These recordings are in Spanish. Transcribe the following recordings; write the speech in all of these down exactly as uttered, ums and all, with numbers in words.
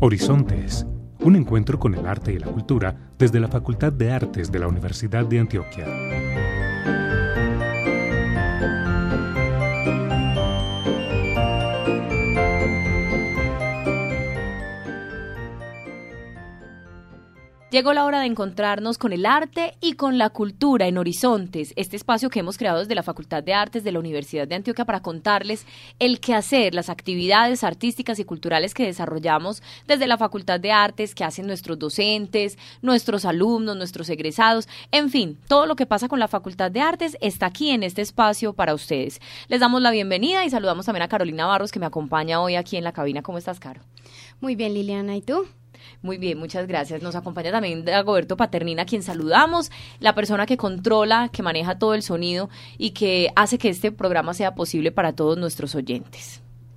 Horizontes, un encuentro con el arte y la cultura desde la Facultad de Artes de la Universidad de Antioquia. Llegó la hora de encontrarnos con el arte y con la cultura en Horizontes, este espacio que hemos creado desde la Facultad de Artes de la Universidad de Antioquia para contarles el quehacer, las actividades artísticas y culturales que desarrollamos desde la Facultad de Artes, que hacen nuestros docentes, nuestros alumnos, nuestros egresados, en fin, todo lo que pasa con la Facultad de Artes está aquí en este espacio para ustedes. Les damos la bienvenida y saludamos también a Carolina Barros, que me acompaña hoy aquí en la cabina. ¿Cómo estás, Caro? Muy bien, Liliana, ¿y tú? Muy bien, muchas gracias. Nos acompaña también Dagoberto Paternina, a quien saludamos, la persona que controla, que maneja todo el sonido y que hace que este programa sea posible para todos nuestros oyentes.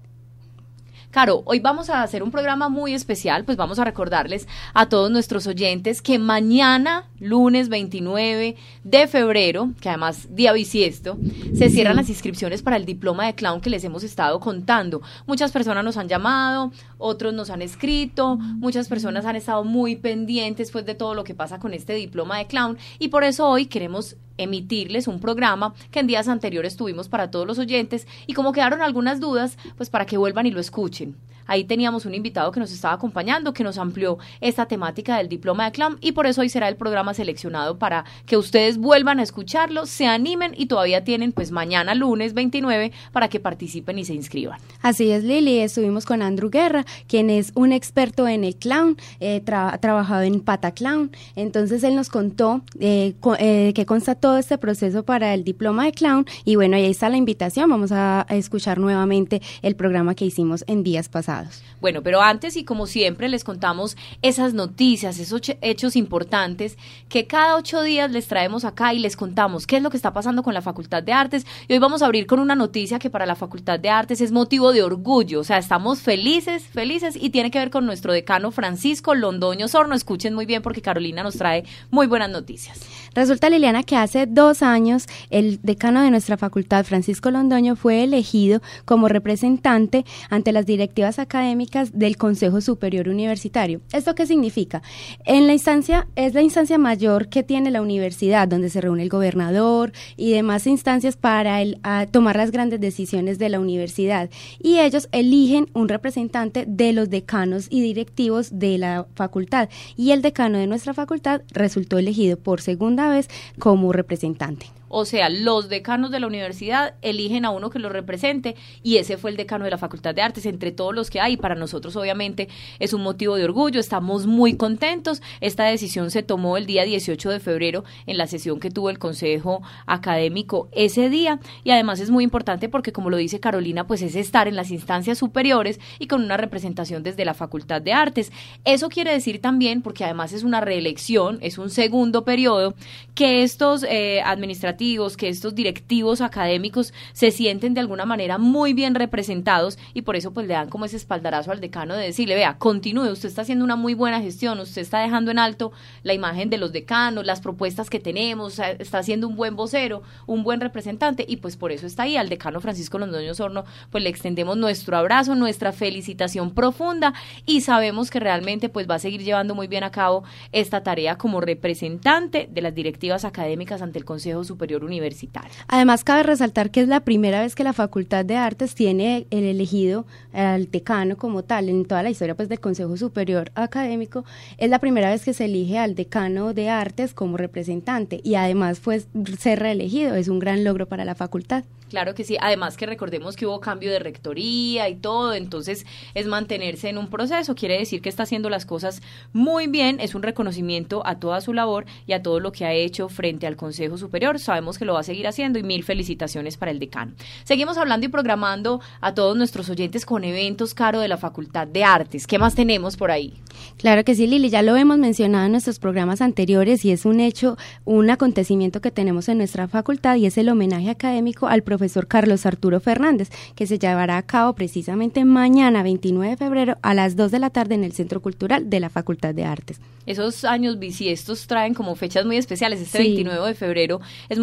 Caro, hoy vamos a hacer un programa muy especial, pues vamos a recordarles a todos nuestros oyentes que mañana, lunes veintinueve de febrero, que además día bisiesto, se cierran sí. las inscripciones para el diploma de clown que les hemos estado contando. Muchas personas nos han llamado, otros nos han escrito, muchas personas han estado muy pendientes pues de todo lo que pasa con este diploma de clown y por eso hoy queremos emitirles un programa que en días anteriores tuvimos para todos los oyentes y como quedaron algunas dudas, pues para que vuelvan y lo escuchen. Ahí teníamos un invitado que nos estaba acompañando, que nos amplió esta temática del diploma de clown y por eso hoy será el programa seleccionado para que ustedes vuelvan a escucharlo, se animen y todavía tienen pues mañana lunes veintinueve para que participen y se inscriban. Así es, Lili, estuvimos con Andrew Guerra, quien es un experto en el clown, eh, tra- ha trabajado en Pataclown, entonces él nos contó eh, co- eh, que consta todo este proceso para el diploma de clown y bueno, ahí está la invitación, vamos a, a escuchar nuevamente el programa que hicimos en días pasados. Bueno, pero antes y como siempre les contamos esas noticias, esos hechos importantes que cada ocho días les traemos acá y les contamos qué es lo que está pasando con la Facultad de Artes y hoy vamos a abrir con una noticia que para la Facultad de Artes es motivo de orgullo, o sea, estamos felices, felices y tiene que ver con nuestro decano Francisco Londoño Sorno. Escuchen muy bien porque Carolina nos trae muy buenas noticias. Resulta, Liliana, que hace dos años el decano de nuestra facultad, Francisco Londoño, fue elegido como representante ante las directivas académicas del Consejo Superior Universitario. ¿Esto qué significa? En la instancia, es la instancia mayor que tiene la universidad, donde se reúne el gobernador y demás instancias para el, a tomar las grandes decisiones de la universidad. Y ellos eligen un representante de los decanos y directivos de la facultad. Y el decano de nuestra facultad resultó elegido por segunda vez como representante. O sea, los decanos de la universidad eligen a uno que los represente y ese fue el decano de la Facultad de Artes entre todos los que hay. Y para nosotros obviamente es un motivo de orgullo, estamos muy contentos. Esta decisión se tomó el día dieciocho de febrero en la sesión que tuvo el Consejo Académico ese día y además es muy importante porque como lo dice Carolina, pues es estar en las instancias superiores y con una representación desde la Facultad de Artes. Eso quiere decir también, porque además es una reelección, es un segundo periodo, que estos eh, administrativos que estos directivos académicos se sienten de alguna manera muy bien representados y por eso pues le dan como ese espaldarazo al decano de decirle, vea, continúe, usted está haciendo una muy buena gestión, usted está dejando en alto la imagen de los decanos, las propuestas que tenemos, está siendo un buen vocero, un buen representante y pues por eso está ahí. Al decano Francisco Londoño Sorno pues le extendemos nuestro abrazo, nuestra felicitación profunda y sabemos que realmente pues va a seguir llevando muy bien a cabo esta tarea como representante de las directivas académicas ante el Consejo Superior Universitario. Además, cabe resaltar que es la primera vez que la Facultad de Artes tiene el elegido al decano como tal, en toda la historia pues del Consejo Superior Académico, es la primera vez que se elige al decano de Artes como representante y además pues ser reelegido es un gran logro para la facultad. Claro que sí, además que recordemos que hubo cambio de rectoría y todo, entonces es mantenerse en un proceso, quiere decir que está haciendo las cosas muy bien, es un reconocimiento a toda su labor y a todo lo que ha hecho frente al Consejo Superior, sabemos que lo va a seguir haciendo y mil felicitaciones para el decano. Seguimos hablando y programando a todos nuestros oyentes con eventos, Caro, de la Facultad de Artes. ¿Qué más tenemos por ahí? Claro que sí, Lili, ya lo hemos mencionado en nuestros programas anteriores y es un hecho, un acontecimiento que tenemos en nuestra facultad y es el homenaje académico al profesor Carlos Arturo Fernández, que se llevará a cabo precisamente mañana, veintinueve de febrero, a las dos de la tarde en el Centro Cultural de la Facultad de Artes. Esos años bisiestos traen como fechas muy especiales. Este sí. veintinueve de febrero es muy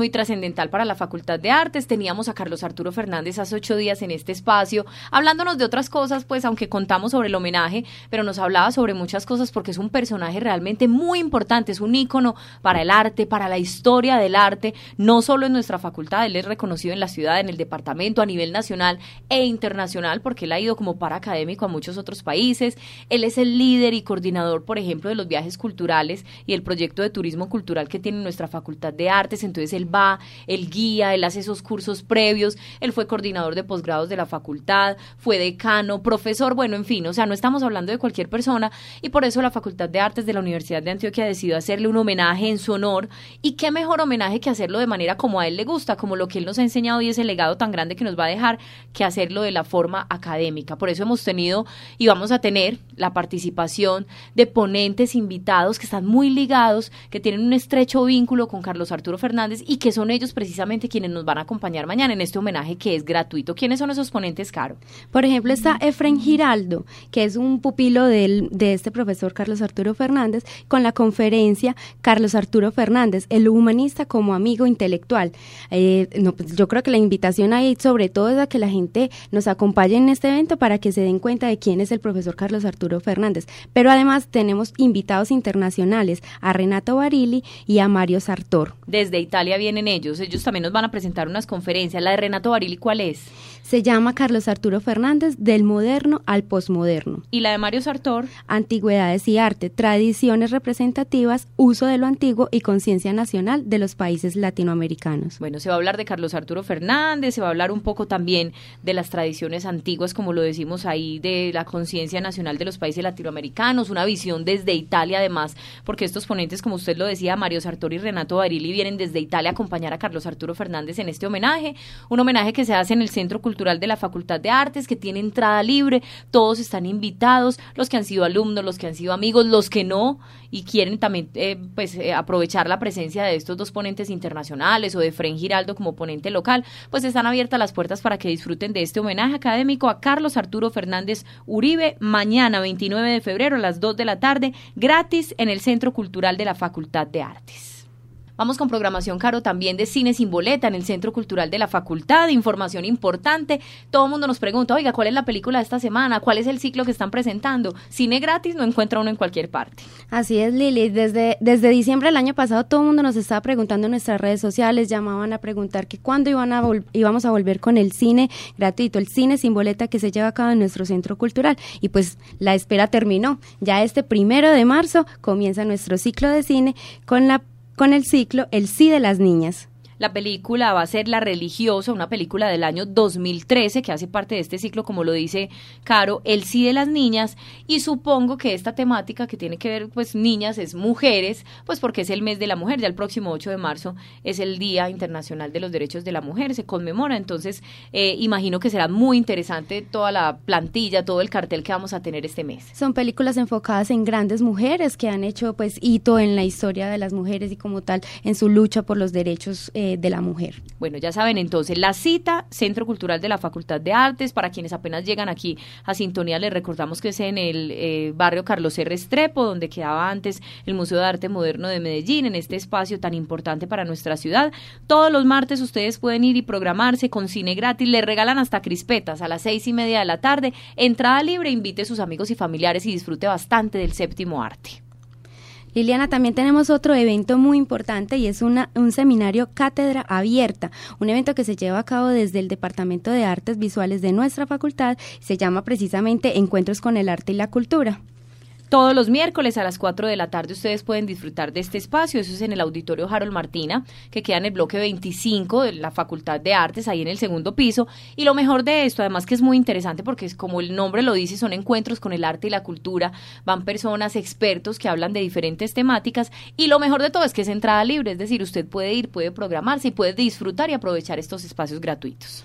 muy trascendental para la Facultad de Artes. Teníamos a Carlos Arturo Fernández hace ocho días en este espacio, hablándonos de otras cosas, pues aunque contamos sobre el homenaje, pero nos hablaba sobre muchas cosas porque es un personaje realmente muy importante, es un ícono para el arte, para la historia del arte, no solo en nuestra facultad, él es reconocido en la ciudad, en el departamento, a nivel nacional e internacional, porque él ha ido como para académico a muchos otros países. Él es el líder y coordinador, por ejemplo, de los viajes culturales y el proyecto de turismo cultural que tiene nuestra Facultad de Artes. Entonces él va, él guía, él hace esos cursos previos, él fue coordinador de posgrados de la facultad, fue decano, profesor, bueno, en fin, o sea, no estamos hablando de cualquier persona, y por eso la Facultad de Artes de la Universidad de Antioquia decidió hacerle un homenaje en su honor, y qué mejor homenaje que hacerlo de manera como a él le gusta, como lo que él nos ha enseñado y ese legado tan grande que nos va a dejar, que hacerlo de la forma académica. Por eso hemos tenido y vamos a tener la participación de ponentes invitados que están muy ligados, que tienen un estrecho vínculo con Carlos Arturo Fernández y que son ellos precisamente quienes nos van a acompañar mañana en este homenaje que es gratuito. ¿Quiénes son esos ponentes, Caro? Por ejemplo, está Efraín Giraldo, que es un pupilo del, de este profesor Carlos Arturo Fernández, con la conferencia Carlos Arturo Fernández, el humanista como amigo intelectual. Eh, no, pues yo creo que la invitación ahí sobre todo es a que la gente nos acompañe en este evento para que se den cuenta de quién es el profesor Carlos Arturo Fernández. Pero además tenemos invitados internacionales, a Renato Barilli y a Mario Sartor. Desde Italia vienen ellos, ellos también nos van a presentar unas conferencias. La de Renato Barilli, ¿cuál es? Se llama Carlos Arturo Fernández, del moderno al posmoderno. ¿Y la de Mario Sartor? Antigüedades y arte, tradiciones representativas, uso de lo antiguo y conciencia nacional de los países latinoamericanos. Bueno, se va a hablar de Carlos Arturo Fernández, se va a hablar un poco también de las tradiciones antiguas, como lo decimos ahí, de la conciencia nacional de los países latinoamericanos, una visión desde Italia además, porque estos ponentes, como usted lo decía, Mario Sartor y Renato Barilli, vienen desde Italia a acompañar a Carlos Arturo Fernández en este homenaje, un homenaje que se hace en el Centro Cultural de la Facultad de Artes, que tiene entrada libre, todos están invitados, los que han sido alumnos, los que han sido amigos, los que no, y quieren también eh, pues eh, aprovechar la presencia de estos dos ponentes internacionales o de Efraín Giraldo como ponente local, pues están abiertas las puertas para que disfruten de este homenaje académico a Carlos Arturo Fernández Uribe, mañana veintinueve de febrero a las dos de la tarde, gratis en el Centro Cultural de la Facultad de Artes. Vamos con programación, Caro, también de Cine Sin Boleta en el Centro Cultural de la Facultad, información importante. Todo el mundo nos pregunta, oiga, ¿cuál es la película de esta semana? ¿Cuál es el ciclo que están presentando? Cine gratis no encuentra uno en cualquier parte. Así es, Lili. Desde, desde diciembre del año pasado todo el mundo nos estaba preguntando en nuestras redes sociales, llamaban a preguntar que cuándo iban a vol- íbamos a volver con el cine gratuito, el Cine Sin Boleta que se lleva a cabo en nuestro Centro Cultural. Y pues la espera terminó. Ya este primero de marzo comienza nuestro ciclo de cine con la con el ciclo El Sí de las Niñas. La película va a ser La Religiosa, una película del año dos mil trece que hace parte de este ciclo, como lo dice Caro, El Sí de las Niñas, y supongo que esta temática que tiene que ver, pues, niñas, es mujeres, pues porque es el mes de la mujer, ya el próximo ocho de marzo es el Día Internacional de los Derechos de la Mujer, se conmemora, entonces eh, imagino que será muy interesante toda la plantilla, todo el cartel que vamos a tener este mes. Son películas enfocadas en grandes mujeres que han hecho, pues, hito en la historia de las mujeres y como tal en su lucha por los derechos eh, de la mujer. Bueno, ya saben entonces, la cita, Centro Cultural de la Facultad de Artes, para quienes apenas llegan aquí a Sintonía, les recordamos que es en el eh, barrio Carlos R. Restrepo, donde quedaba antes el Museo de Arte Moderno de Medellín, en este espacio tan importante para nuestra ciudad. Todos los martes ustedes pueden ir y programarse con cine gratis, les regalan hasta crispetas a las seis y media de la tarde, entrada libre, invite a sus amigos y familiares y disfrute bastante del séptimo arte. Liliana, también tenemos otro evento muy importante y es una, un seminario Cátedra Abierta, un evento que se lleva a cabo desde el Departamento de Artes Visuales de nuestra facultad, se llama precisamente Encuentros con el Arte y la Cultura. Todos los miércoles a las cuatro de la tarde ustedes pueden disfrutar de este espacio, eso es en el Auditorio Harold Martina, que queda en el bloque veinticinco de la Facultad de Artes, ahí en el segundo piso, y lo mejor de esto, además que es muy interesante porque es como el nombre lo dice, son encuentros con el arte y la cultura, van personas, expertos que hablan de diferentes temáticas, y lo mejor de todo es que es entrada libre, es decir, usted puede ir, puede programarse y puede disfrutar y aprovechar estos espacios gratuitos.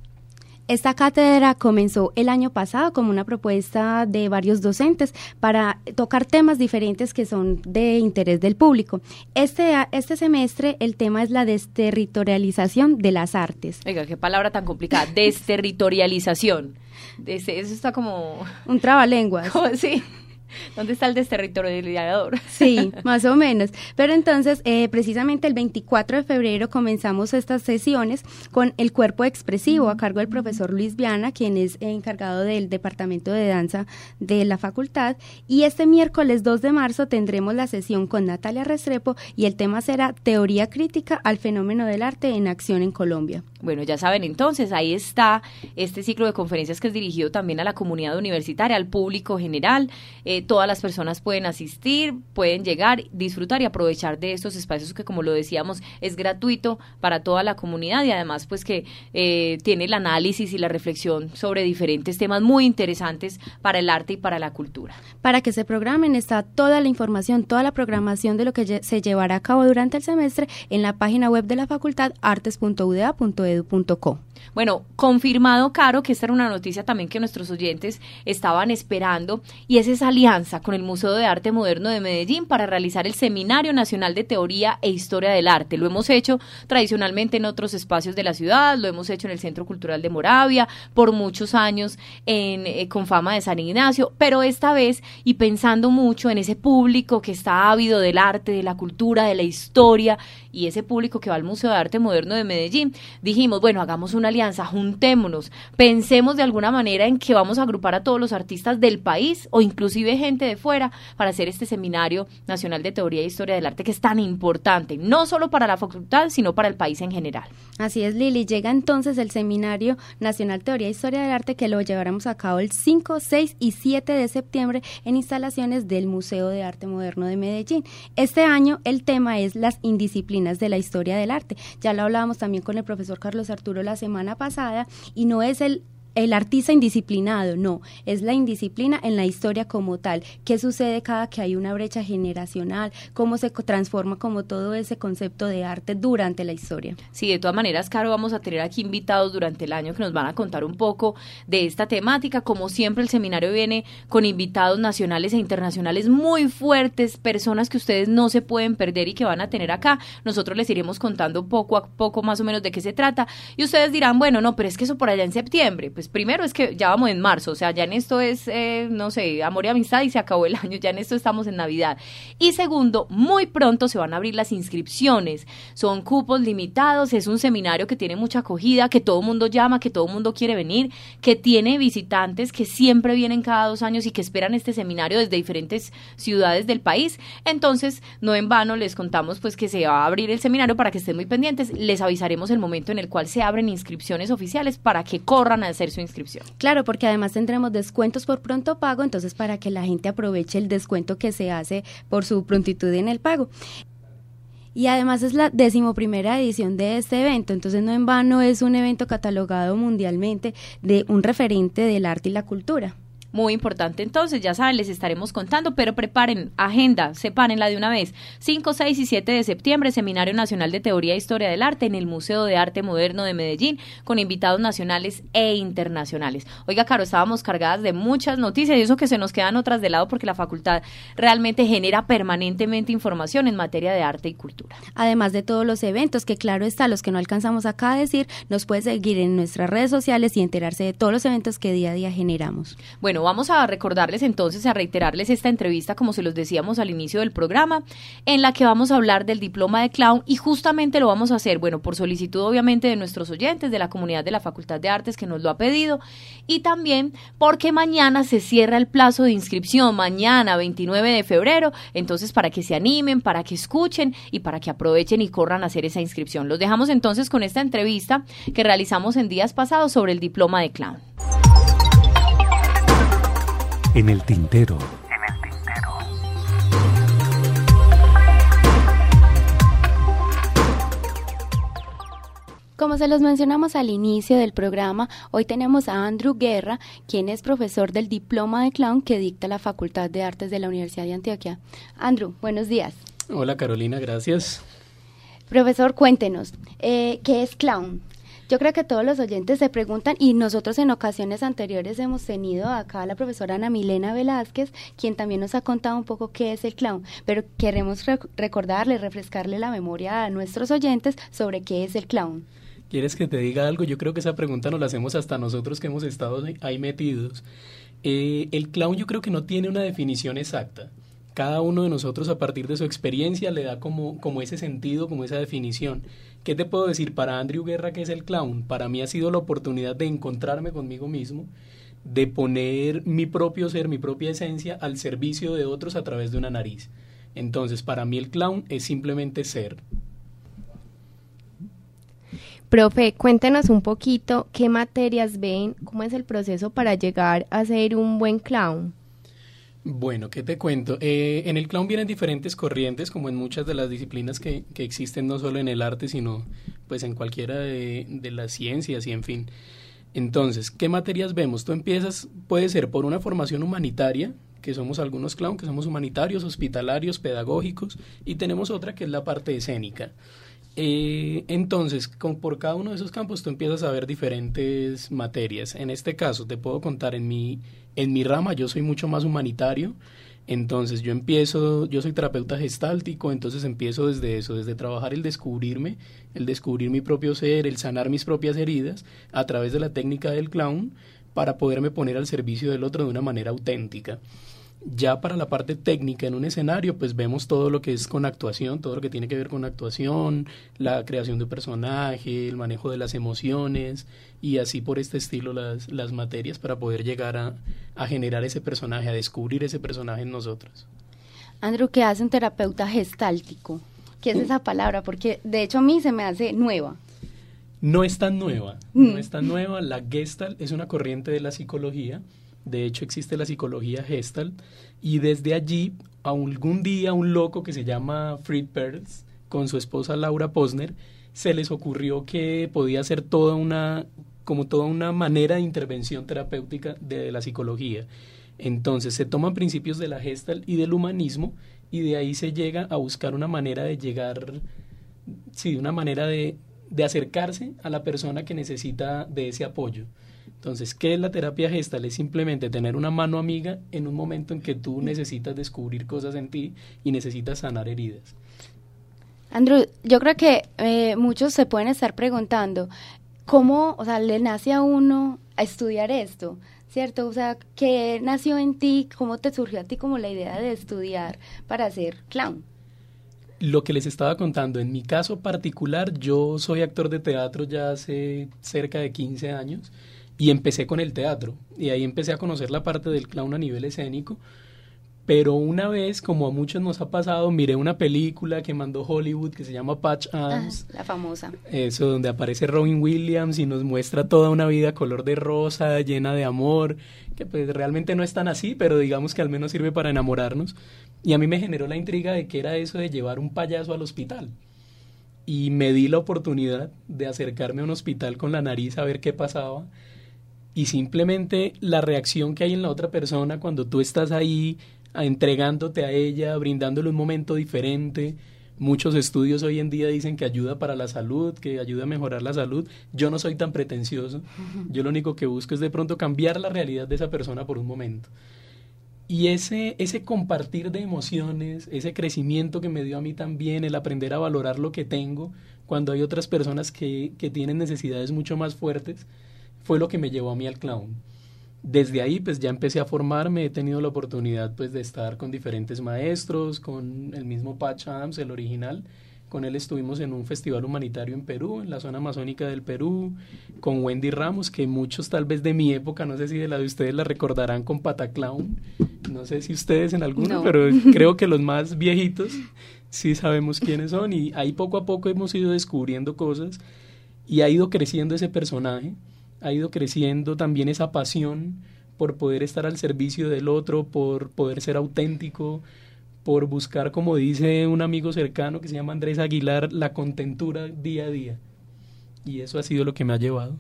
Esta cátedra comenzó el año pasado como una propuesta de varios docentes para tocar temas diferentes que son de interés del público. Este, este semestre el tema es la desterritorialización de las artes. Oiga, qué palabra tan complicada, desterritorialización. Eso está como... Un trabalenguas. Sí. ¿Dónde está el desterritorializador? Sí, más o menos. Pero entonces, eh, precisamente el veinticuatro de febrero comenzamos estas sesiones con el cuerpo expresivo a cargo del profesor Luis Viana, quien es encargado del departamento de danza de la facultad. Y este miércoles dos de marzo tendremos la sesión con Natalia Restrepo y el tema será Teoría crítica al fenómeno del arte en acción en Colombia. Bueno, ya saben entonces, ahí está este ciclo de conferencias que es dirigido también a la comunidad universitaria, al público general. Eh, todas las personas pueden asistir, pueden llegar, disfrutar y aprovechar de estos espacios que, como lo decíamos, es gratuito para toda la comunidad y además pues que eh, tiene el análisis y la reflexión sobre diferentes temas muy interesantes para el arte y para la cultura. Para que se programen está toda la información, toda la programación de lo que se llevará a cabo durante el semestre en la página web de la facultad artes punto u d a punto edu punto co. Bueno, confirmado, Caro, que esta era una noticia también que nuestros oyentes estaban esperando, y es esa alianza con el Museo de Arte Moderno de Medellín para realizar el Seminario Nacional de Teoría e Historia del Arte. Lo hemos hecho tradicionalmente en otros espacios de la ciudad, lo hemos hecho en el Centro Cultural de Moravia, por muchos años en eh, Confama de San Ignacio, pero esta vez, y pensando mucho en ese público que está ávido del arte, de la cultura, de la historia, y ese público que va al Museo de Arte Moderno de Medellín, dijimos, bueno, hagamos una alianza, juntémonos, pensemos de alguna manera en que vamos a agrupar a todos los artistas del país o inclusive gente de fuera para hacer este Seminario Nacional de Teoría e Historia del Arte que es tan importante, no solo para la facultad, sino para el país en general. Así es, Lili, llega entonces el Seminario Nacional Teoría e Historia del Arte que lo llevaremos a cabo el cinco, seis y siete de septiembre en instalaciones del Museo de Arte Moderno de Medellín. Este año el tema es las indisciplinas de la historia del arte. Ya lo hablábamos también con el profesor Carlos Arturo la semana pasada y no es el el artista indisciplinado, no, es la indisciplina en la historia como tal. ¿Qué sucede cada que hay una brecha generacional? ¿Cómo se transforma como todo ese concepto de arte durante la historia? Sí, de todas maneras, Caro, vamos a tener aquí invitados durante el año que nos van a contar un poco de esta temática. Como siempre, el seminario viene con invitados nacionales e internacionales muy fuertes, personas que ustedes no se pueden perder y que van a tener acá. Nosotros les iremos contando poco a poco más o menos de qué se trata y ustedes dirán, bueno, no, pero es que eso por allá en septiembre. Pues primero es que ya vamos en marzo, o sea, ya en esto es, eh, no sé, amor y amistad y se acabó el año, ya en esto estamos en Navidad. Y segundo, muy pronto se van a abrir las inscripciones, son cupos limitados, es un seminario que tiene mucha acogida, que todo el mundo llama, que todo el mundo quiere venir, que tiene visitantes que siempre vienen cada dos años y que esperan este seminario desde diferentes ciudades del país. Entonces, no en vano les contamos pues que se va a abrir el seminario para que estén muy pendientes, les avisaremos el momento en el cual se abren inscripciones oficiales para que corran a hacer su inscripción. Claro, porque además tendremos descuentos por pronto pago, entonces para que la gente aproveche el descuento que se hace por su prontitud en el pago. Y además es la decimoprimera edición de este evento, entonces no en vano es un evento catalogado mundialmente de un referente del arte y la cultura. Muy importante, entonces, ya saben, les estaremos contando, pero preparen agenda, sepárenla de una vez. cinco, seis y siete de septiembre, Seminario Nacional de Teoría e Historia del Arte en el Museo de Arte Moderno de Medellín, con invitados nacionales e internacionales. Oiga, Caro, estábamos cargadas de muchas noticias y eso que se nos quedan otras de lado porque la facultad realmente genera permanentemente información en materia de arte y cultura. Además de todos los eventos, que claro está, los que no alcanzamos acá a decir, nos puede seguir en nuestras redes sociales y enterarse de todos los eventos que día a día generamos. Bueno, vamos a recordarles entonces, a reiterarles esta entrevista, como se los decíamos al inicio del programa, en la que vamos a hablar del diploma de clown y justamente lo vamos a hacer, bueno, por solicitud obviamente de nuestros oyentes, de la comunidad de la Facultad de Artes que nos lo ha pedido y también porque mañana se cierra el plazo de inscripción, mañana veintinueve de febrero, entonces para que se animen, para que escuchen y para que aprovechen y corran a hacer esa inscripción. Los dejamos entonces con esta entrevista que realizamos en días pasados sobre el diploma de clown. En el tintero. En el tintero. Como se los mencionamos al inicio del programa, hoy tenemos a Andrew Guerra, quien es profesor del diploma de clown que dicta la Facultad de Artes de la Universidad de Antioquia. Andrew, buenos días. Hola Carolina, gracias. Profesor, cuéntenos, eh, ¿qué es clown? Yo creo que todos los oyentes se preguntan y nosotros en ocasiones anteriores hemos tenido acá a la profesora Ana Milena Velázquez, quien también nos ha contado un poco qué es el clown, pero queremos rec- recordarle, refrescarle la memoria a nuestros oyentes sobre qué es el clown. ¿Quieres que te diga algo? Yo creo que esa pregunta nos la hacemos hasta nosotros que hemos estado ahí metidos. Eh, el clown yo creo que no tiene una definición exacta. Cada uno de nosotros a partir de su experiencia le da como, como ese sentido, como esa definición. ¿Qué te puedo decir? Para Andrew Guerra, ¿qué es el clown? Para mí ha sido la oportunidad de encontrarme conmigo mismo, de poner mi propio ser, mi propia esencia al servicio de otros a través de una nariz. Entonces, para mí el clown es simplemente ser. Profe, cuéntenos un poquito qué materias ven, cómo es el proceso para llegar a ser un buen clown. Bueno, ¿qué te cuento? Eh, en el clown vienen diferentes corrientes, como en muchas de las disciplinas que, que existen, no solo en el arte, sino pues en cualquiera de, de las ciencias y en fin. Entonces, ¿qué materias vemos? Tú empiezas, puede ser por una formación humanitaria, que somos algunos clown, que somos humanitarios, hospitalarios, pedagógicos, y tenemos otra que es la parte escénica. Eh, entonces, con, por cada uno de esos campos tú empiezas a ver diferentes materias. En este caso, te puedo contar en mi, en mi rama, yo soy mucho más humanitario. Entonces yo empiezo, yo soy terapeuta gestáltico, entonces empiezo desde eso, desde trabajar el descubrirme, el descubrir mi propio ser, el sanar mis propias heridas a través de la técnica del clown para poderme poner al servicio del otro de una manera auténtica. Ya para la parte técnica en un escenario, pues vemos todo lo que es con actuación, todo lo que tiene que ver con actuación, la creación de un personaje, el manejo de las emociones y así por este estilo las, las materias para poder llegar a, a generar ese personaje, a descubrir ese personaje en nosotros. Andrew, ¿qué hace un terapeuta gestáltico? ¿Qué es esa palabra? Porque de hecho a mí se me hace nueva. No es tan nueva, mm. no es tan nueva. La Gestalt es una corriente de la psicología. De hecho, existe la psicología Gestalt y desde allí, algún día, un loco que se llama Fritz Perls, con su esposa Laura Posner, se les ocurrió que podía ser toda una, como toda una manera de intervención terapéutica de la psicología. Entonces, se toman principios de la Gestalt y del humanismo y de ahí se llega a buscar una manera de llegar, sí, una manera de, de acercarse a la persona que necesita de ese apoyo. Entonces, ¿qué es la terapia Gestalt? Es simplemente tener una mano amiga en un momento en que tú necesitas descubrir cosas en ti y necesitas sanar heridas. Andrew, yo creo que eh, muchos se pueden estar preguntando, ¿cómo, o sea, le nace a uno a estudiar esto? ¿Cierto? O sea, ¿qué nació en ti? ¿Cómo te surgió a ti como la idea de estudiar para ser clown? Lo que les estaba contando, en mi caso particular, yo soy actor de teatro ya hace cerca de quince años. Y empecé con el teatro, y ahí empecé a conocer la parte del clown a nivel escénico, pero una vez, como a muchos nos ha pasado, miré una película que mandó Hollywood que se llama Patch Adams. Ah, la famosa. Eso, donde aparece Robin Williams y nos muestra toda una vida color de rosa, llena de amor, que pues realmente no es tan así, pero digamos que al menos sirve para enamorarnos. Y a mí me generó la intriga de qué era eso de llevar un payaso al hospital. Y me di la oportunidad de acercarme a un hospital con la nariz a ver qué pasaba. Y simplemente la reacción que hay en la otra persona cuando tú estás ahí entregándote a ella, brindándole un momento diferente. Muchos estudios hoy en día dicen que ayuda para la salud, que ayuda a mejorar la salud. Yo no soy tan pretencioso. Yo lo único que busco es de pronto cambiar la realidad de esa persona por un momento. Y ese, ese compartir de emociones, ese crecimiento que me dio a mí también, el aprender a valorar lo que tengo, cuando hay otras personas que, que tienen necesidades mucho más fuertes, fue lo que me llevó a mí al clown. Desde ahí pues ya empecé a formarme, he tenido la oportunidad pues de estar con diferentes maestros, con el mismo Patch Adams, el original. Con él estuvimos en un festival humanitario en Perú, en la zona amazónica del Perú, con Wendy Ramos, que muchos tal vez de mi época, no sé si de la de ustedes la recordarán con Pataclown, no sé si ustedes en alguno, no. Pero creo que los más viejitos sí sabemos quiénes son, y ahí poco a poco hemos ido descubriendo cosas y ha ido creciendo ese personaje. Ha ido creciendo también esa pasión por poder estar al servicio del otro, por poder ser auténtico, por buscar, como dice un amigo cercano que se llama Andrés Aguilar, la contentura día a día. Y eso ha sido lo que me ha llevado.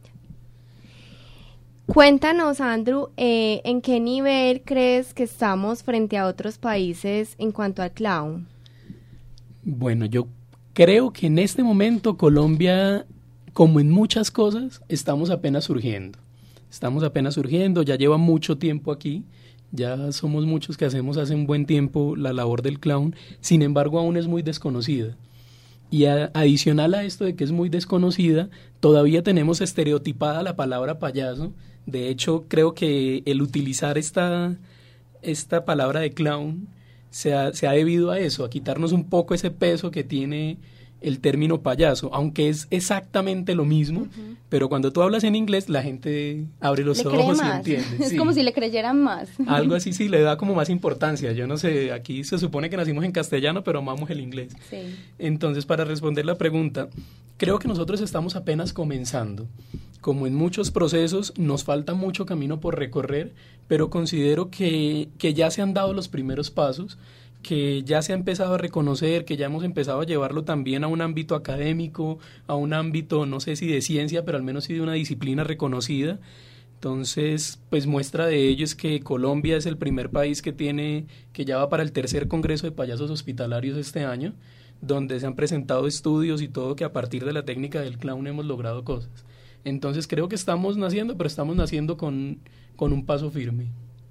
Cuéntanos, Andrew, eh, ¿en qué nivel crees que estamos frente a otros países en cuanto al clown? Bueno, yo creo que en este momento Colombia, como en muchas cosas, estamos apenas surgiendo. Estamos apenas surgiendo, ya lleva mucho tiempo aquí, ya somos muchos que hacemos hace un buen tiempo la labor del clown, sin embargo aún es muy desconocida. Y a, adicional a esto de que es muy desconocida, todavía tenemos estereotipada la palabra payaso. De hecho, creo que el utilizar esta, esta palabra de clown se ha, se ha debido a eso, a quitarnos un poco ese peso que tiene el término payaso, aunque es exactamente lo mismo, uh-huh. pero cuando tú hablas en inglés la gente abre los le ojos cree y más. entiende. Es sí. como si le creyeran más. Algo así sí le da como más importancia. Yo no sé, aquí se supone que nacimos en castellano, pero amamos el inglés. Sí. Entonces, para responder la pregunta, creo que nosotros estamos apenas comenzando. Como en muchos procesos, nos falta mucho camino por recorrer, pero considero que, que ya se han dado los primeros pasos, que ya se ha empezado a reconocer, que ya hemos empezado a llevarlo también a un ámbito académico, a un ámbito, no sé si de ciencia, pero al menos sí de una disciplina reconocida. Entonces, pues muestra de ello es que Colombia es el primer país que tiene, que ya va para el tercer Congreso de Payasos Hospitalarios este año, donde se han presentado estudios y todo que a partir de la técnica del clown hemos logrado cosas. Entonces creo que estamos naciendo, pero estamos naciendo con, con un paso firme.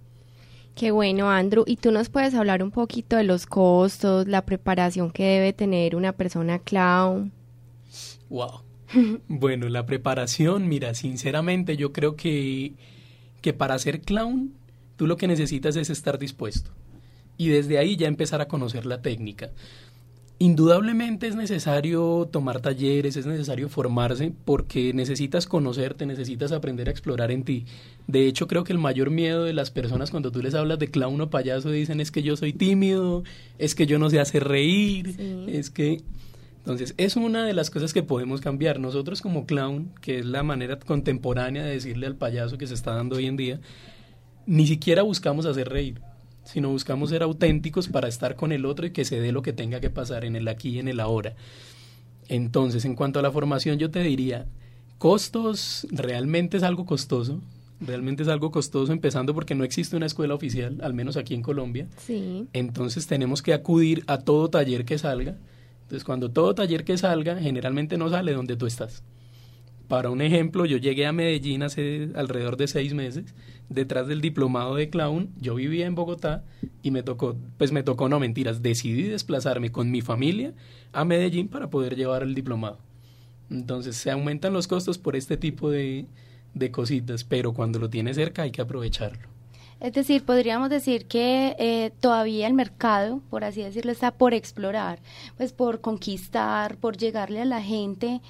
Qué bueno, Andrew. ¿Y tú nos puedes hablar un poquito de los costos, la preparación que debe tener una persona clown? Wow. Bueno, la preparación, mira, sinceramente yo creo que, que para ser clown tú lo que necesitas es estar dispuesto y desde ahí ya empezar a conocer la técnica. Indudablemente es necesario tomar talleres, es necesario formarse porque necesitas conocerte, necesitas aprender a explorar en ti. De hecho, creo que el mayor miedo de las personas cuando tú les hablas de clown o payaso dicen es que yo soy tímido, es que yo no sé hacer reír, sí. es que... Entonces, es una de las cosas que podemos cambiar. Nosotros como clown, que es la manera contemporánea de decirle al payaso que se está dando hoy en día, ni siquiera buscamos hacer reír, sino buscamos ser auténticos para estar con el otro y que se dé lo que tenga que pasar en el aquí y en el ahora. Entonces, en cuanto a la formación, yo te diría, costos, realmente es algo costoso, realmente es algo costoso, empezando porque no existe una escuela oficial, al menos aquí en Colombia. Sí. Entonces, tenemos que acudir a todo taller que salga. Entonces, cuando todo taller que salga, generalmente no sale donde tú estás. Para un ejemplo, yo llegué a Medellín hace alrededor de seis meses, detrás del diplomado de clown. Yo vivía en Bogotá y me tocó, pues me tocó, no mentiras, decidí desplazarme con mi familia a Medellín para poder llevar el diplomado. Entonces se aumentan los costos por este tipo de, de cositas, pero cuando lo tienes cerca hay que aprovecharlo. Es decir, podríamos decir que eh, todavía el mercado, por así decirlo, está por explorar, pues por conquistar, por llegarle a la gente,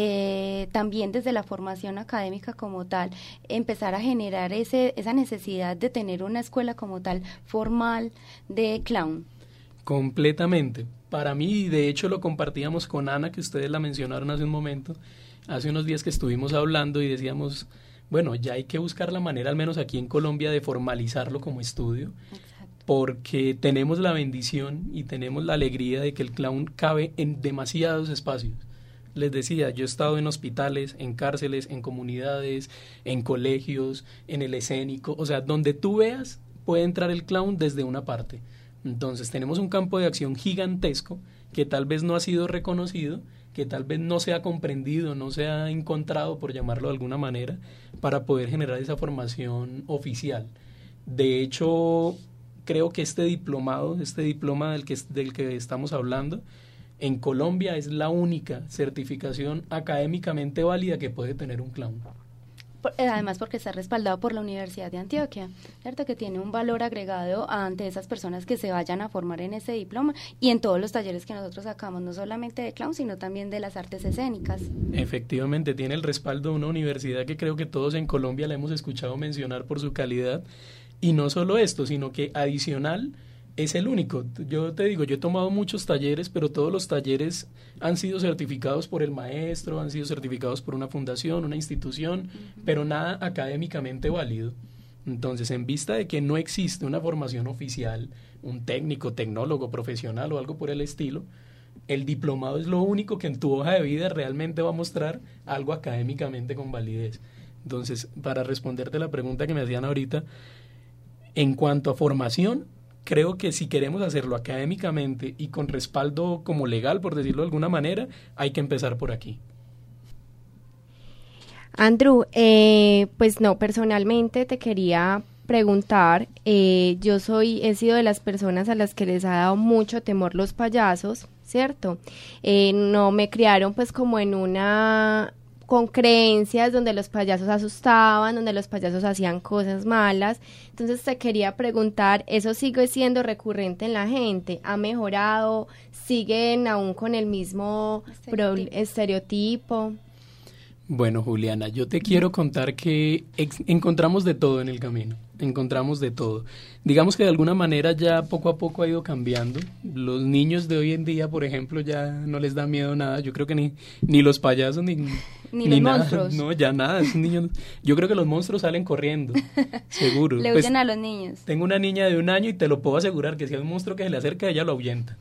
eh, también desde la formación académica como tal, empezar a generar ese esa necesidad de tener una escuela como tal formal de clown. Completamente. Para mí, de hecho lo compartíamos con Ana, que ustedes la mencionaron hace un momento, hace unos días que estuvimos hablando y decíamos... Bueno, ya hay que buscar la manera, al menos aquí en Colombia, de formalizarlo como estudio. Exacto. Porque tenemos la bendición y tenemos la alegría de que el clown cabe en demasiados espacios. Les decía, yo he estado en hospitales, en cárceles, en comunidades, en colegios, en el escénico, o sea, donde tú veas puede entrar el clown desde una parte. Entonces tenemos un campo de acción gigantesco que tal vez no ha sido reconocido, que tal vez no se ha comprendido, no se ha encontrado, por llamarlo de alguna manera, para poder generar esa formación oficial. De hecho, creo que este diplomado, este diploma del que, del que estamos hablando, en Colombia es la única certificación académicamente válida que puede tener un clown. Además porque está respaldado por la Universidad de Antioquia, ¿cierto? Que tiene un valor agregado ante esas personas que se vayan a formar en ese diploma y en todos los talleres que nosotros sacamos, no solamente de clown, sino también de las artes escénicas. Efectivamente, tiene el respaldo de una universidad que creo que todos en Colombia la hemos escuchado mencionar por su calidad, y no solo esto, sino que adicional es el único. Yo te digo, yo he tomado muchos talleres, pero todos los talleres han sido certificados por el maestro, han sido certificados por una fundación, una institución, uh-huh. pero nada académicamente válido. Entonces, en vista de que no existe una formación oficial, un técnico, tecnólogo, profesional o algo por el estilo, el diplomado es lo único que en tu hoja de vida realmente va a mostrar algo académicamente con validez. Entonces, para responderte la pregunta que me hacían ahorita, en cuanto a formación, creo que si queremos hacerlo académicamente y con respaldo como legal, por decirlo de alguna manera, hay que empezar por aquí. Andrew, eh, pues no, personalmente te quería preguntar, eh, yo soy, he sido de las personas a las que les ha dado mucho temor los payasos, ¿cierto? Eh, no me criaron pues como en una, con creencias donde los payasos asustaban, donde los payasos hacían cosas malas. Entonces te quería preguntar, ¿eso sigue siendo recurrente en la gente? ¿Ha mejorado? ¿Siguen aún con el mismo estereotipo? Pro- estereotipo? Bueno, Juliana, yo te quiero contar que ex- encontramos de todo en el camino, encontramos de todo. Digamos que de alguna manera ya poco a poco ha ido cambiando. Los niños de hoy en día, por ejemplo, ya no les da miedo nada. Yo creo que ni, ni los payasos ni, ni, ni los nada. monstruos. No, ya nada. Esos niños, yo creo que los monstruos salen corriendo, seguro. Le Pues, huyen a los niños. tengo una niña de un año y te lo puedo asegurar que si hay un monstruo que se le acerca, ella lo ahuyenta.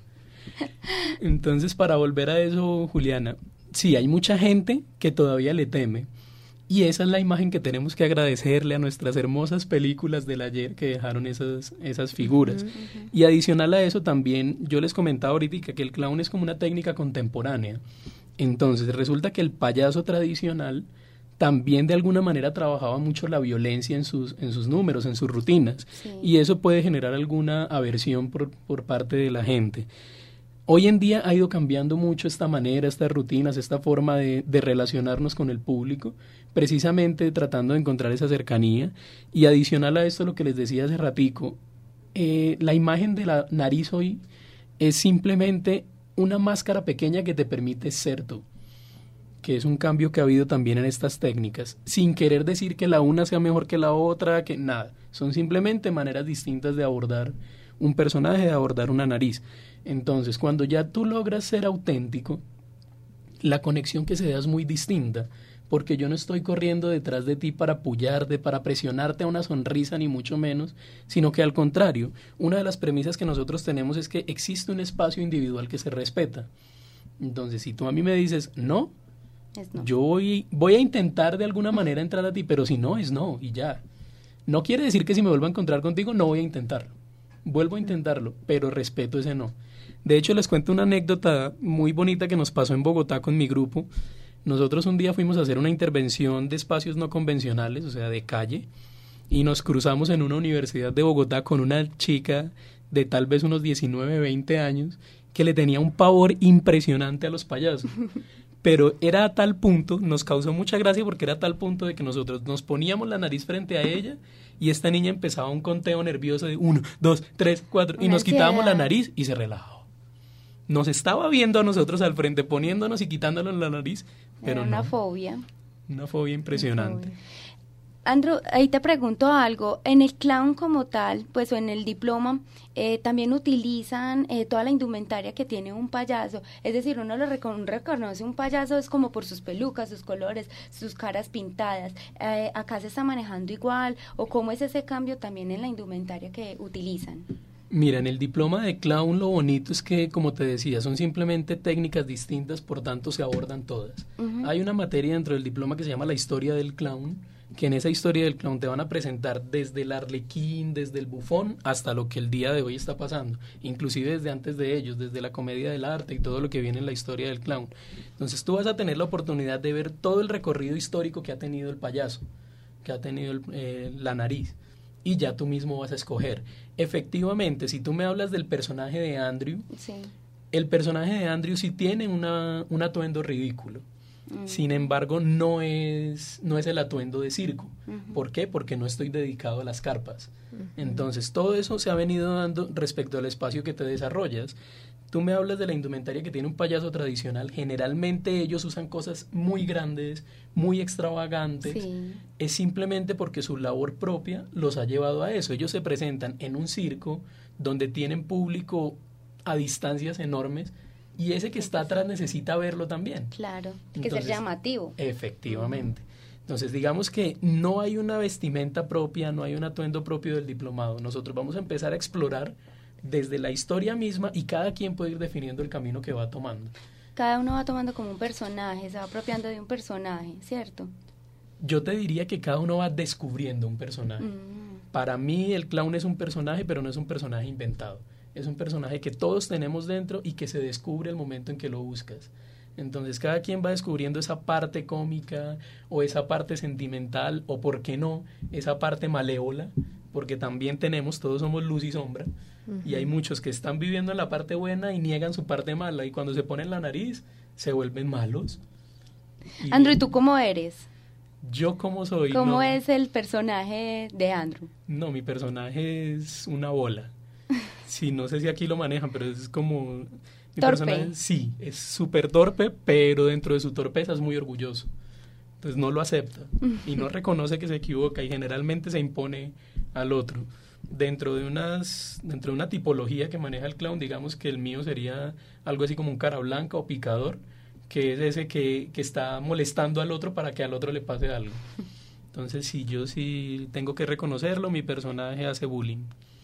Entonces, para volver a eso, Juliana, sí, hay mucha gente que todavía le teme. Y esa es la imagen que tenemos que agradecerle a nuestras hermosas películas del ayer que dejaron esas, esas figuras. Uh-huh, uh-huh. Y adicional a eso también, yo les comentaba ahorita que el clown es como una técnica contemporánea. Entonces, resulta que el payaso tradicional también de alguna manera trabajaba mucho la violencia en sus, en sus números, en sus rutinas. Sí. Y eso puede generar alguna aversión por, por parte de la gente. Hoy en día ha ido cambiando mucho esta manera, estas rutinas, esta forma de, de relacionarnos con el público, precisamente tratando de encontrar esa cercanía. Y adicional a esto, lo que les decía hace ratico, eh, la imagen de la nariz hoy es simplemente una máscara pequeña que te permite ser tú, que es un cambio que ha habido también en estas técnicas, sin querer decir que la una sea mejor que la otra, que nada, son simplemente maneras distintas de abordar un personaje, de abordar una nariz. Entonces, cuando ya tú logras ser auténtico, la conexión que se da es muy distinta, porque yo no estoy corriendo detrás de ti para apoyarte, para presionarte a una sonrisa, ni mucho menos, sino que al contrario, una de las premisas que nosotros tenemos es que existe un espacio individual que se respeta. Entonces, si tú a mí me dices no, es no. yo voy, voy a intentar de alguna manera entrar a ti, pero si no, es no, y ya. No quiere decir que si me vuelvo a encontrar contigo, no voy a intentarlo. Vuelvo a intentarlo, pero respeto ese no. De hecho, les cuento una anécdota muy bonita que nos pasó en Bogotá con mi grupo. Nosotros un día fuimos a hacer una intervención de espacios no convencionales, o sea, de calle, y nos cruzamos en una universidad de Bogotá con una chica de tal vez unos diecinueve, veinte años, que le tenía un pavor impresionante a los payasos. Pero era a tal punto, nos causó mucha gracia porque era a tal punto de que nosotros nos poníamos la nariz frente a ella y esta niña empezaba un conteo nervioso de uno, dos, tres, cuatro, y nos quitábamos la nariz y se relajaba. Nos estaba viendo a nosotros al frente, poniéndonos y quitándonos la nariz, pero era una no, fobia. Una fobia impresionante. Una fobia. Andrew, ahí te pregunto algo. En el clown como tal, pues o en el diploma, eh, también utilizan eh, toda la indumentaria que tiene un payaso. Es decir, uno lo recono- reconoce un payaso es como por sus pelucas, sus colores, sus caras pintadas. Eh, ¿Acá se está manejando igual? ¿O cómo es ese cambio también en la indumentaria que utilizan? Mira, en el diploma de clown lo bonito es que, como te decía, son simplemente técnicas distintas, por tanto se abordan todas. Uh-huh. Hay una materia dentro del diploma que se llama la historia del clown, que en esa historia del clown te van a presentar desde el arlequín, desde el bufón, hasta lo que el día de hoy está pasando, inclusive desde antes de ellos, desde la comedia del arte y todo lo que viene en la historia del clown. Entonces tú vas a tener la oportunidad de ver todo el recorrido histórico que ha tenido el payaso, que ha tenido el, eh, la nariz, y ya tú mismo vas a escoger. Efectivamente, si tú me hablas del personaje de Andrew, sí. el personaje de Andrew sí tiene una, un atuendo ridículo. Uh-huh. Sin embargo, no es, no es el atuendo de circo. Uh-huh. ¿Por qué? Porque no estoy dedicado a las carpas. Uh-huh. Entonces, todo eso se ha venido dando respecto al espacio que te desarrollas. Tú me hablas de la indumentaria que tiene un payaso tradicional. Generalmente ellos usan cosas muy grandes, muy extravagantes. Sí. Es simplemente porque su labor propia los ha llevado a eso. Ellos se presentan en un circo donde tienen público a distancias enormes y ese que está atrás necesita verlo también. Claro, tiene que ser llamativo. Efectivamente. Uh-huh. Entonces, digamos que no hay una vestimenta propia, no hay un atuendo propio del diplomado. Nosotros vamos a empezar a explorar desde la historia misma y cada quien puede ir definiendo el camino que va tomando. Cada uno va tomando como un personaje, se va apropiando de un personaje, ¿cierto? Yo te diría que cada uno va descubriendo un personaje. Mm. Para mí el clown es un personaje, pero no es un personaje inventado. Es un personaje que todos tenemos dentro y que se descubre el momento en que lo buscas. Entonces cada quien va descubriendo esa parte cómica o esa parte sentimental o, por qué no, esa parte malévola porque también tenemos, todos somos luz y sombra, uh-huh. y hay muchos que están viviendo en la parte buena y niegan su parte mala, y cuando se ponen la nariz, se vuelven malos. Y Andrew, ¿y tú cómo eres? ¿Yo cómo soy? ¿Cómo no, es el personaje de Andrew? No, mi personaje es una bola. Sí, no sé si aquí lo manejan, pero es como... Mi ¿Torpe? Personaje, sí, es súper torpe, pero dentro de su torpeza es muy orgulloso. Entonces no lo acepta y no reconoce que se equivoca y generalmente se impone al otro. Dentro de, unas, dentro de una tipología que maneja el clown, digamos que el mío sería algo así como un cara blanca o picador, que es ese que, que está molestando al otro para que al otro le pase algo. Entonces, si yo sí tengo que reconocerlo, mi personaje hace bullying.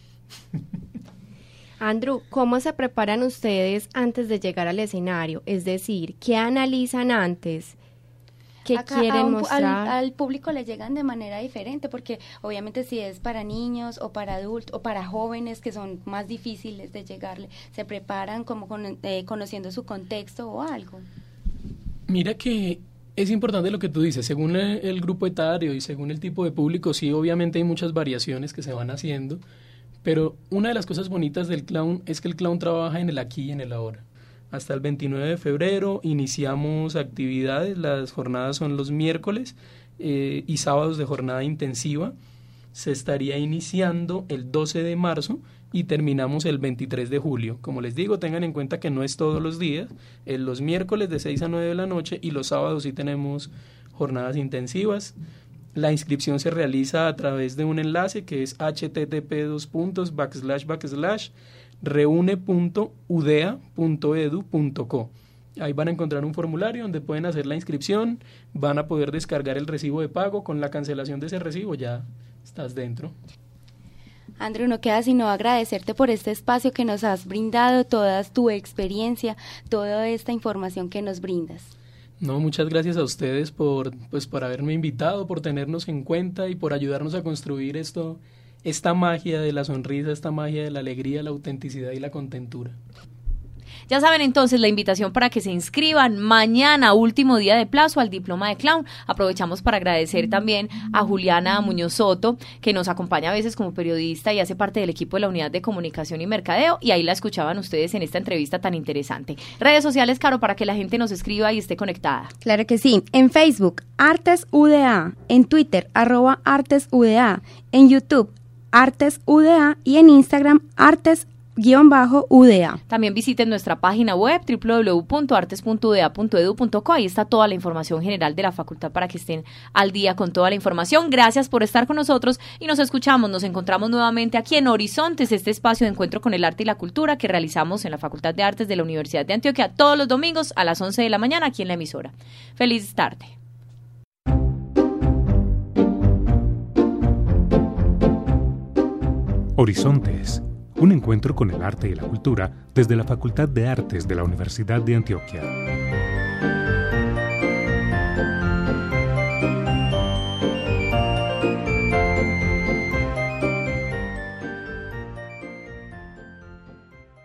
Andrew, ¿cómo se preparan ustedes antes de llegar al escenario? Es decir, ¿qué analizan antes? ¿Qué Acá quieren un, mostrar? Al, al público le llegan de manera diferente, porque obviamente si es para niños o para adultos o para jóvenes que son más difíciles de llegarle, se preparan como con, eh, conociendo su contexto o algo. Mira que es importante lo que tú dices, según el, el grupo etario y según el tipo de público, sí, obviamente hay muchas variaciones que se van haciendo, pero una de las cosas bonitas del clown es que el clown trabaja en el aquí y en el ahora. Hasta el veintinueve de febrero iniciamos actividades, las jornadas son los miércoles eh, y sábados de jornada intensiva. Se estaría iniciando el doce de marzo y terminamos el veintitrés de julio. Como les digo, tengan en cuenta que no es todos los días, es los miércoles de seis a nueve de la noche y los sábados sí tenemos jornadas intensivas. La inscripción se realiza a través de un enlace que es http dos puntos backslash backslash reúne punto udea punto edu punto co. Ahí van a encontrar un formulario donde pueden hacer la inscripción, van a poder descargar el recibo de pago, con la cancelación de ese recibo ya estás dentro. Andrew, no queda sino agradecerte por este espacio que nos has brindado, toda tu experiencia, toda esta información que nos brindas. No, muchas gracias a ustedes por, pues, por haberme invitado, por tenernos en cuenta y por ayudarnos a construir esto, esta magia de la sonrisa, esta magia de la alegría, la autenticidad y la contentura. Ya saben entonces la invitación para que se inscriban mañana, último día de plazo, al diploma de clown. Aprovechamos para agradecer también a Juliana Muñoz Soto, que nos acompaña a veces como periodista y hace parte del equipo de la Unidad de Comunicación y Mercadeo, y ahí la escuchaban ustedes en esta entrevista tan interesante. Redes sociales, Caro, para que la gente nos escriba y esté conectada. Claro que sí, en Facebook, Artes U D A, en Twitter, arroba Artes U D A, en YouTube, Artes U D A y en Instagram, Artes guión bajo U D A. También visiten nuestra página web doble u doble u doble u punto artes punto u d a punto edu punto co. Ahí está toda la información general de la facultad para que estén al día con toda la información. Gracias por estar con nosotros y nos escuchamos, nos encontramos nuevamente aquí en Horizontes, este espacio de encuentro con el arte y la cultura que realizamos en la Facultad de Artes de la Universidad de Antioquia todos los domingos a las once de la mañana aquí en la emisora. Feliz tarde. Horizontes, un encuentro con el arte y la cultura desde la Facultad de Artes de la Universidad de Antioquia.